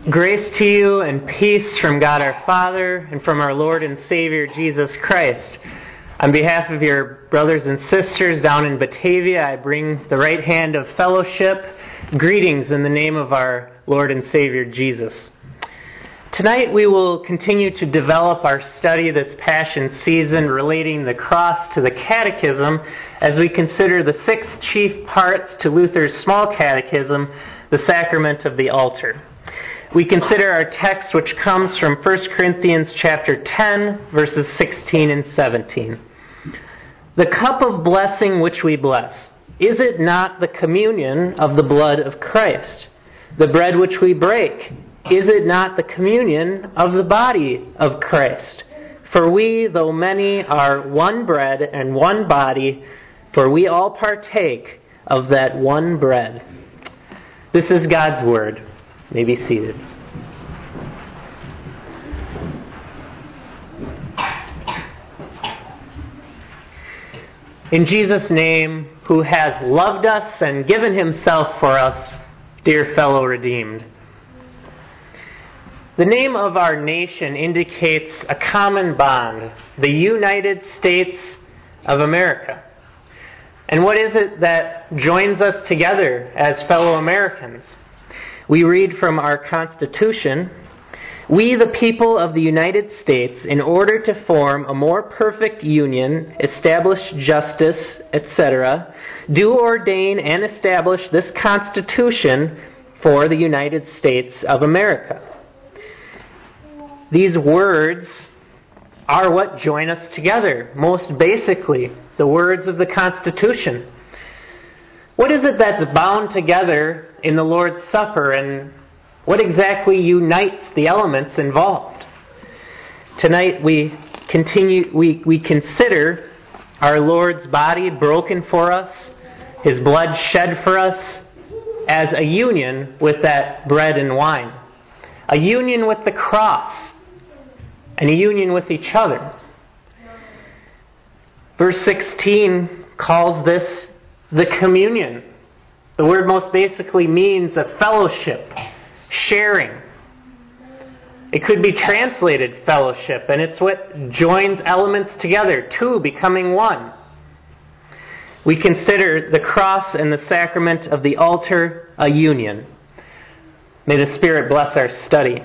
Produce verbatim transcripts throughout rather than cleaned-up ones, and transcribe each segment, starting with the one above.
Grace to you and peace from God our Father and from our Lord and Savior Jesus Christ. On behalf of your brothers and sisters down in Batavia, I bring the right hand of fellowship. Greetings in the name of our Lord and Savior Jesus. Tonight we will continue to develop our study this Passion season relating the cross to the Catechism as we consider the six chief parts to Luther's Small Catechism, the sacrament of the altar. We consider our text, which comes from First Corinthians chapter ten, verses sixteen and seventeen. The cup of blessing which we bless, is it not the communion of the blood of Christ? The bread which we break, is it not the communion of the body of Christ? For we, though many, are one bread and one body, for we all partake of that one bread. This is God's word. You may be seated. In Jesus' name, who has loved us and given himself for us, dear fellow redeemed. The name of our nation indicates a common bond, the United States of America. And what is it that joins us together as fellow Americans? We read from our Constitution, "We, the people of the United States, in order to form a more perfect union, establish justice, et cetera, do ordain and establish this Constitution for the United States of America." These words are what join us together, most basically, the words of the Constitution. What is it that's bound together in the Lord's Supper, and what exactly unites the elements involved? Tonight we continue, we, we consider our Lord's body broken for us, His blood shed for us, as a union with that bread and wine. A union with the cross, and a union with each other. Verse sixteen calls this the communion. The word most basically means a fellowship, sharing. It could be translated fellowship, and it's what joins elements together, two becoming one. We consider the cross and the sacrament of the altar a union. May the Spirit bless our study.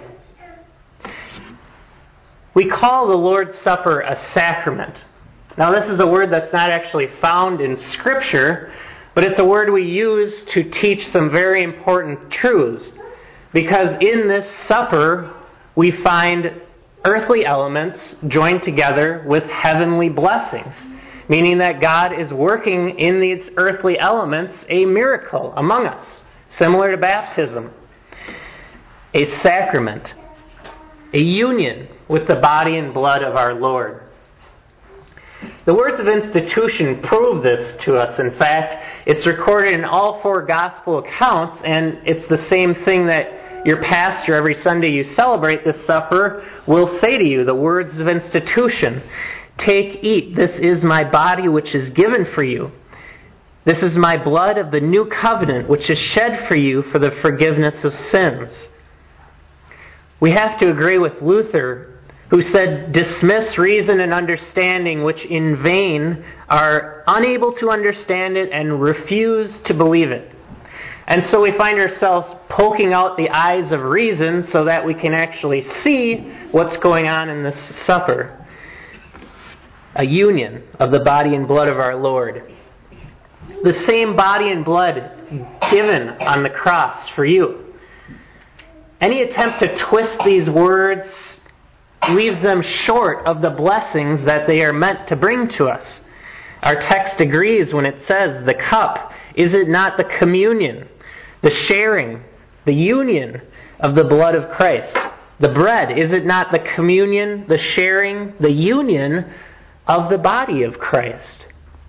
We call the Lord's Supper a sacrament. Now, this is a word that's not actually found in Scripture, but it's a word we use to teach some very important truths. Because in this supper, we find earthly elements joined together with heavenly blessings, meaning that God is working in these earthly elements a miracle among us, similar to baptism. A sacrament, a union with the body and blood of our Lord. The words of institution prove this to us. In fact, it's recorded in all four gospel accounts, and it's the same thing that your pastor, every Sunday you celebrate this supper, will say to you, the words of institution. Take, eat, this is my body which is given for you. This is my blood of the new covenant which is shed for you for the forgiveness of sins. We have to agree with Luther, who said, dismiss reason and understanding, which in vain are unable to understand it and refuse to believe it. And so we find ourselves poking out the eyes of reason so that we can actually see what's going on in this supper. A union of the body and blood of our Lord. The same body and blood given on the cross for you. Any attempt to twist these words leaves them short of the blessings that they are meant to bring to us. Our text agrees when it says, the cup, is it not the communion, the sharing, the union of the blood of Christ? The bread, is it not the communion, the sharing, the union of the body of Christ?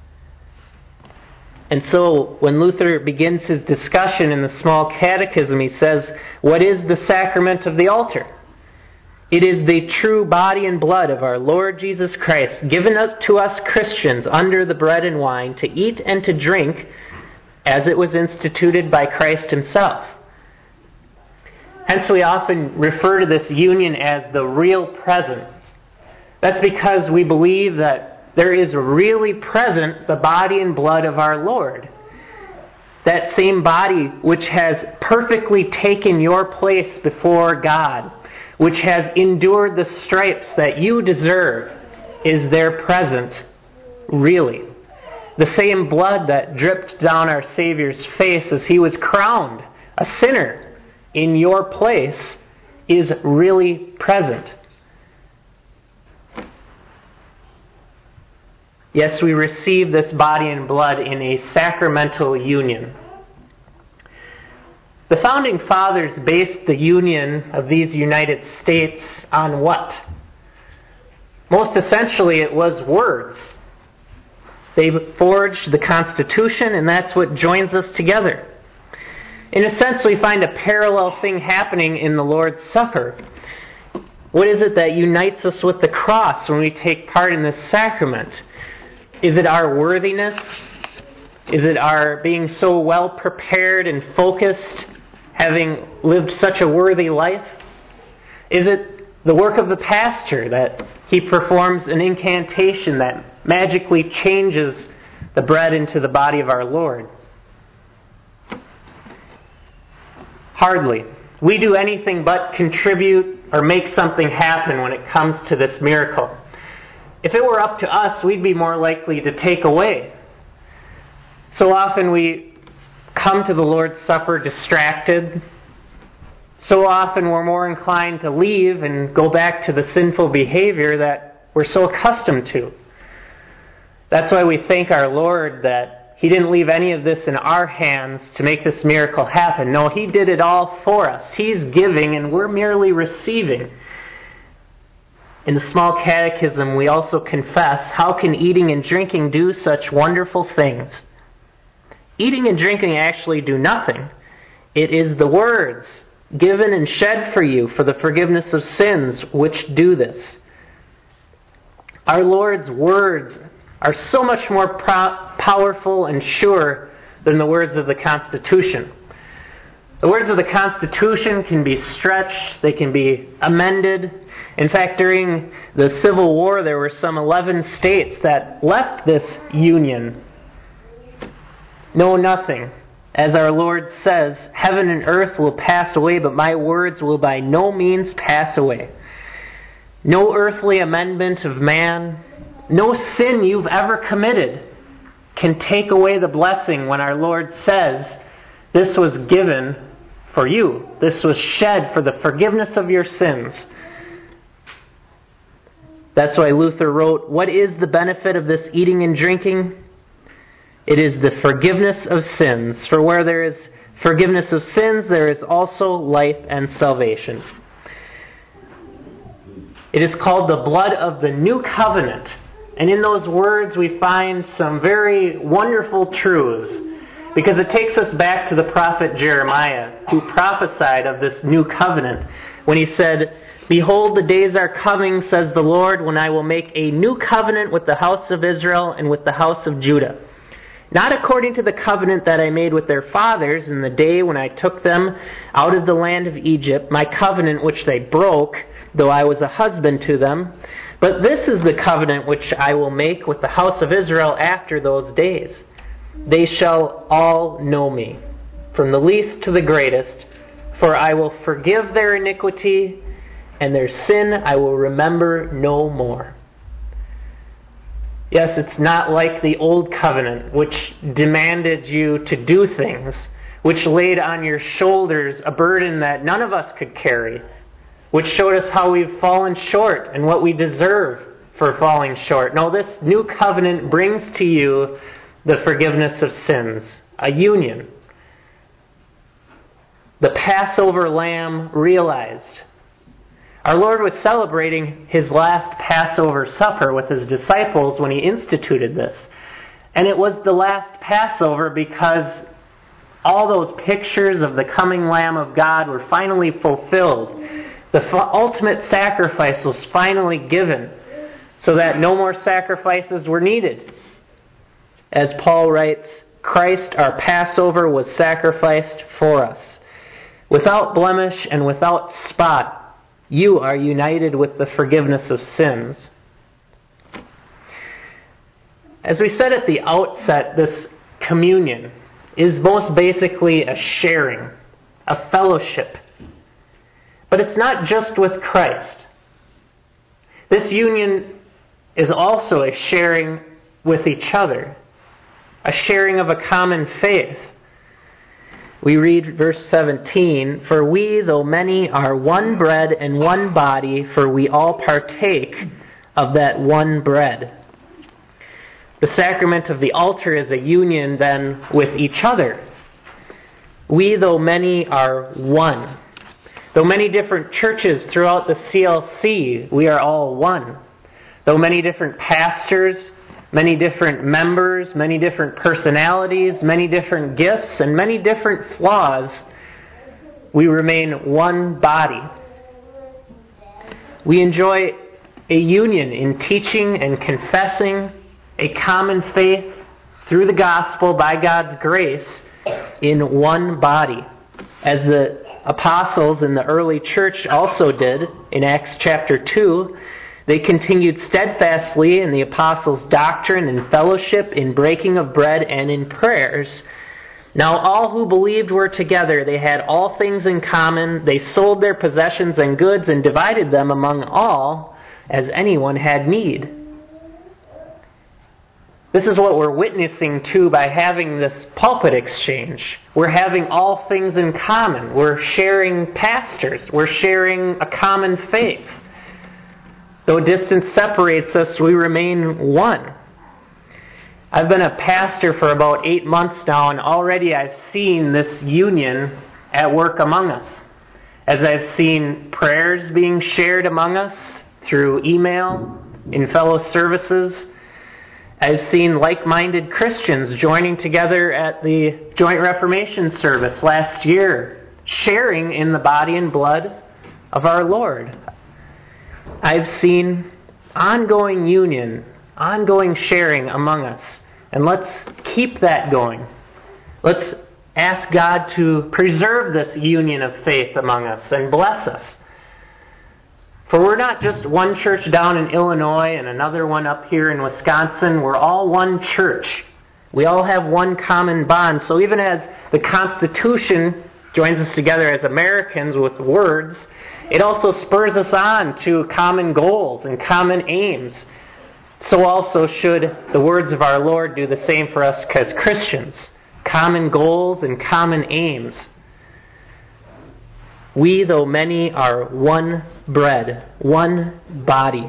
And so when Luther begins his discussion in the Small Catechism, he says, what is the sacrament of the altar? It is the true body and blood of our Lord Jesus Christ, given up to us Christians under the bread and wine to eat and to drink as it was instituted by Christ himself. Hence we often refer to this union as the real presence. That's because we believe that there is really present the body and blood of our Lord. That same body which has perfectly taken your place before God, which has endured the stripes that you deserve, is there present, really. The same blood that dripped down our Savior's face as he was crowned a sinner in your place is really present. Yes, we receive this body and blood in a sacramental union. The Founding Fathers based the union of these United States on what? Most essentially, it was words. They forged the Constitution, and that's what joins us together. In a sense, we find a parallel thing happening in the Lord's Supper. What is it that unites us with the cross when we take part in this sacrament? Is it our worthiness? Is it our being so well prepared and focused, having lived such a worthy life? Is it the work of the pastor that he performs an incantation that magically changes the bread into the body of our Lord? Hardly. We do anything but contribute or make something happen when it comes to this miracle. If it were up to us, we'd be more likely to take away. So often we come to the Lord's Supper distracted. So often we're more inclined to leave and go back to the sinful behavior that we're so accustomed to. That's why we thank our Lord that He didn't leave any of this in our hands to make this miracle happen. No, He did it all for us. He's giving and we're merely receiving. In the small catechism, we also confess, how can eating and drinking do such wonderful things? Eating and drinking actually do nothing. It is the words given and shed for you for the forgiveness of sins which do this. Our Lord's words are so much more pro- powerful and sure than the words of the Constitution. The words of the Constitution can be stretched, they can be amended. In fact, during the Civil War, there were some eleven states that left this union. No, nothing. As our Lord says, heaven and earth will pass away, but my words will by no means pass away. No earthly amendment of man, no sin you've ever committed can take away the blessing when our Lord says, this was given for you. This was shed for the forgiveness of your sins. That's why Luther wrote, what is the benefit of this eating and drinking? It is the forgiveness of sins. For where there is forgiveness of sins, there is also life and salvation. It is called the blood of the new covenant. And in those words we find some very wonderful truths, because it takes us back to the prophet Jeremiah, who prophesied of this new covenant when he said, behold, the days are coming, says the Lord, when I will make a new covenant with the house of Israel and with the house of Judah. Not according to the covenant that I made with their fathers in the day when I took them out of the land of Egypt, my covenant which they broke, though I was a husband to them. But this is the covenant which I will make with the house of Israel after those days. They shall all know me, from the least to the greatest, for I will forgive their iniquity, and their sin I will remember no more. Yes, it's not like the old covenant, which demanded you to do things, which laid on your shoulders a burden that none of us could carry, which showed us how we've fallen short and what we deserve for falling short. No, this new covenant brings to you the forgiveness of sins, a union. The Passover lamb realized. Our Lord was celebrating His last Passover supper with His disciples when He instituted this. And it was the last Passover because all those pictures of the coming Lamb of God were finally fulfilled. The ultimate sacrifice was finally given so that no more sacrifices were needed. As Paul writes, Christ, our Passover, was sacrificed for us. Without blemish and without spot, you are united with the forgiveness of sins. As we said at the outset, this communion is most basically a sharing, a fellowship. But it's not just with Christ. This union is also a sharing with each other, a sharing of a common faith. We read verse seventeen, "For we, though many, are one bread and one body, for we all partake of that one bread." The sacrament of the altar is a union then with each other. We, though many, are one. Though many different churches throughout the C L C, we are all one. Though many different pastors, many different members, many different personalities, many different gifts, and many different flaws, we remain one body. We enjoy a union in teaching and confessing a common faith through the gospel by God's grace in one body, as the apostles in the early church also did in Acts chapter two. They continued steadfastly in the apostles' doctrine and fellowship, in breaking of bread and in prayers. Now all who believed were together. They had all things in common. They sold their possessions and goods and divided them among all as anyone had need. This is what we're witnessing to by having this pulpit exchange. We're having all things in common. We're sharing pastors. We're sharing a common faith. Though distance separates us, we remain one. I've been a pastor for about eight months now, and already I've seen this union at work among us. As I've seen prayers being shared among us through email, in fellow services, I've seen like-minded Christians joining together at the Joint Reformation service last year, sharing in the body and blood of our Lord. I've seen ongoing union, ongoing sharing among us. And let's keep that going. Let's ask God to preserve this union of faith among us and bless us. For we're not just one church down in Illinois and another one up here in Wisconsin. We're all one church. We all have one common bond. So even as the Constitution joins us together as Americans with words, it also spurs us on to common goals and common aims. So also should the words of our Lord do the same for us as Christians. Common goals and common aims. We, though many, are one bread, one body.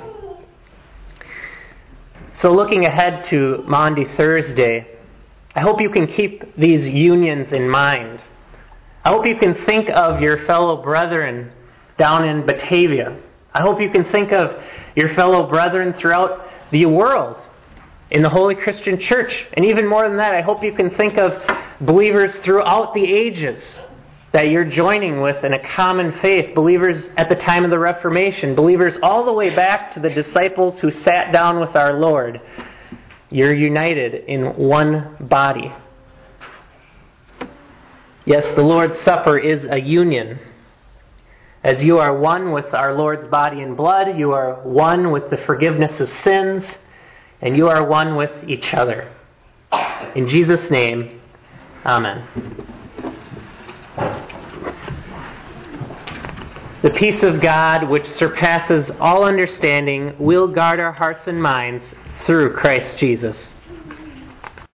So looking ahead to Maundy Thursday, I hope you can keep these unions in mind. I hope you can think of your fellow brethren down in Batavia. I hope you can think of your fellow brethren throughout the world in the Holy Christian Church. And even more than that, I hope you can think of believers throughout the ages that you're joining with in a common faith. Believers at the time of the Reformation. Believers all the way back to the disciples who sat down with our Lord. You're united in one body. Yes, the Lord's Supper is a union. As you are one with our Lord's body and blood, you are one with the forgiveness of sins, and you are one with each other. In Jesus' name, amen. The peace of God, which surpasses all understanding, will guard our hearts and minds through Christ Jesus.